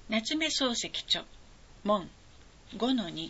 夏目漱石著門 5-2。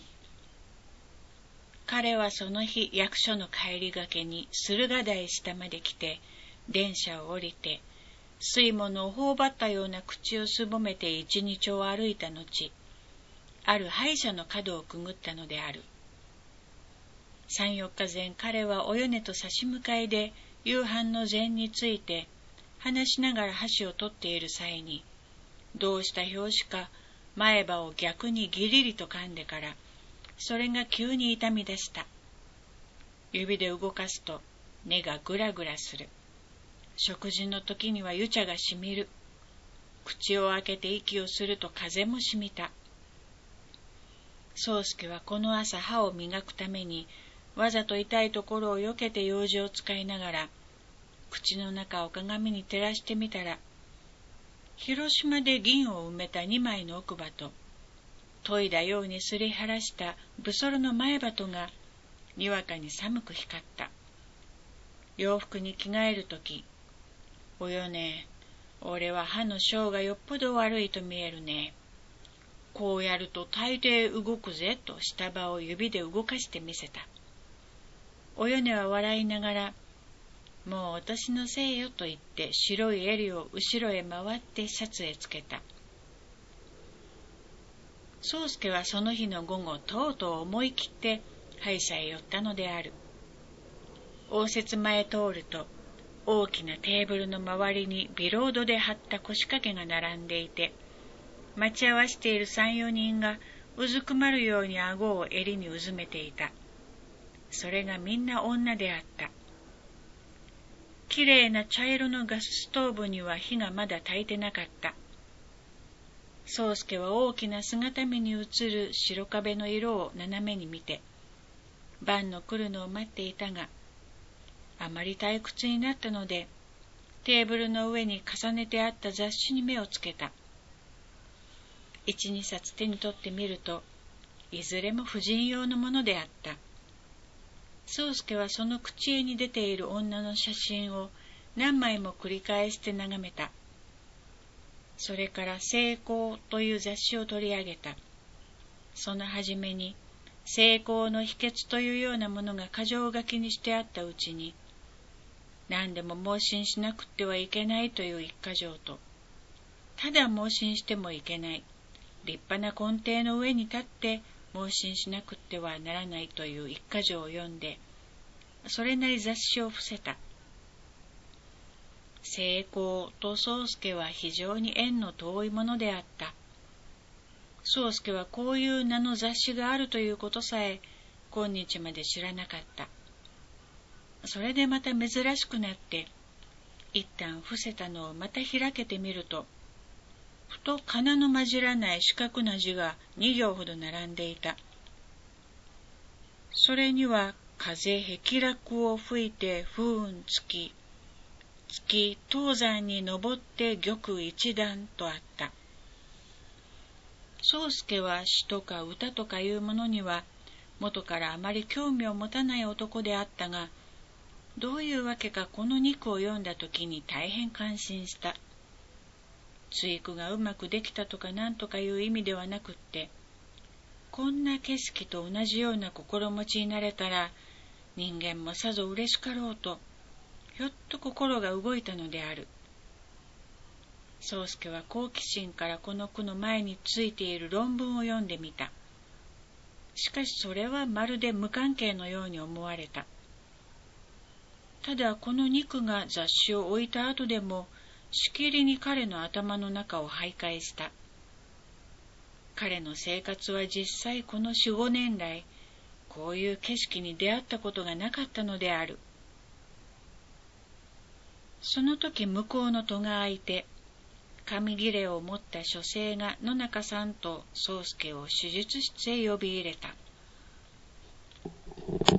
彼はその日役所の帰りがけに駿河台下まで来て、電車を降りて吸い物を頬張ったような口をすぼめて一日を歩いた後、ある歯医者の角をくぐったのである。3、4日前、彼はお米と差し向かいで夕飯の膳について話しながら箸を取っている際に、どうした拍子か前歯を逆にギリリと噛んでから、それが急に痛み出した。指で動かすと根がぐらぐらする。食事の時には湯茶がしみる。口を開けて息をすると風もしみた。宗介はこの朝歯を磨くために、わざと痛いところを避けて用事を使いながら、口の中を鏡に照らしてみたら、広島で銀を埋めた2枚の奥歯と、研いだようにすり晴らしたブソロの前歯とが、にわかに寒く光った。洋服に着替えるとき、およね、俺は歯の性がよっぽど悪いと見えるね。こうやると大抵動くぜと下歯を指で動かしてみせた。およねは笑いながら、もうお年のせいよと言って白い襟を後ろへ回ってシャツへつけた。宗介はその日の午後、とうとう思い切って歯医者へ寄ったのである。応接前へ通ると、大きなテーブルの周りにビロードで貼った腰掛けが並んでいて、待ち合わせている3、4人がうずくまるように顎を襟にうずめていた。それがみんな女であった。きれいな茶色のガスストーブには火がまだ焚いてなかった。宗介は大きな姿見に映る白壁の色を斜めに見て、晩の来るのを待っていたが、あまり退屈になったので、テーブルの上に重ねてあった雑誌に目をつけた。1、2冊手に取ってみると、いずれも婦人用のものであった。宗介はその口絵に出ている女の写真を何枚も繰り返して眺めた。それから成功という雑誌を取り上げた。その初めに成功の秘訣というようなものが箇条書きにしてあったうちに、何でも盲信しなくってはいけないという一箇条と、ただ盲信してもいけない、立派な根底の上に立って盲信しなくってはならないという一箇条を読んで、それなり雑誌を伏せた。成功と宗介は非常に縁の遠いものであった。宗介はこういう名の雑誌があるということさえ今日まで知らなかった。それでまた珍しくなって、一旦伏せたのをまた開けてみると、ふとかなの混じらない四角な字が2行ほど並んでいた。それには、風霹落を吹いて風雲月東山に登って玉一段とあった。宗介は詩とか歌とかいうものには元からあまり興味を持たない男であったが、どういうわけかこの2句を読んだときに大変感心した。対句がうまくできたとかなんとかいう意味ではなくって、こんな景色と同じような心持ちになれたら人間もさぞ嬉しかろうと、ひょっと心が動いたのである。宗介は好奇心からこの句の前についている論文を読んでみた。しかしそれはまるで無関係のように思われた。ただこの2句が雑誌を置いた後でもしきりに彼の頭の中を徘徊した。彼の生活は実際この4、5年来、こういう景色に出会ったことがなかったのである。その時向こうの戸が開いて、紙切れを持った書生が野中さんと宗介を手術室へ呼び入れた。